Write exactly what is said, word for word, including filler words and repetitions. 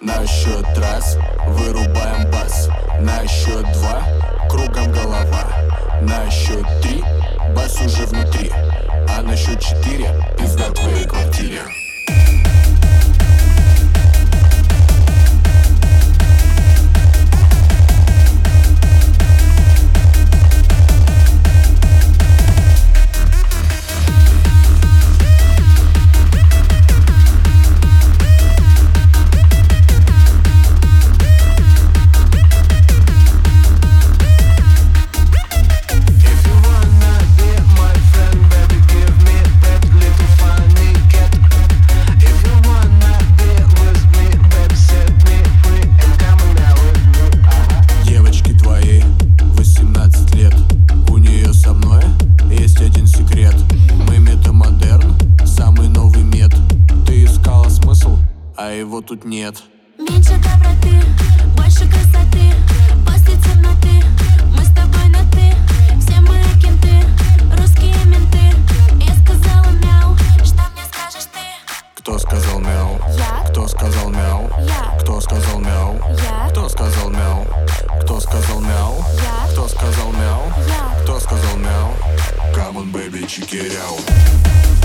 На счет раз вырубаем бас. На счет два кругом голова. На счет три бас уже внутри. А на счет четыре пизда твоей квартире. А его тут нет. Меньше доброты, больше красоты. После темноты мы с тобой на ты. Все мы кенты, русские менты. Я сказала мяу, что мне скажешь ты? Кто сказал мяу? Я. Кто сказал мяу? Я. Кто сказал мяу? Я. Кто сказал мяу? Кто сказал мяу? Я. Кто сказал мяу? Я. Кто сказал мяу? Come on, baby, check it out.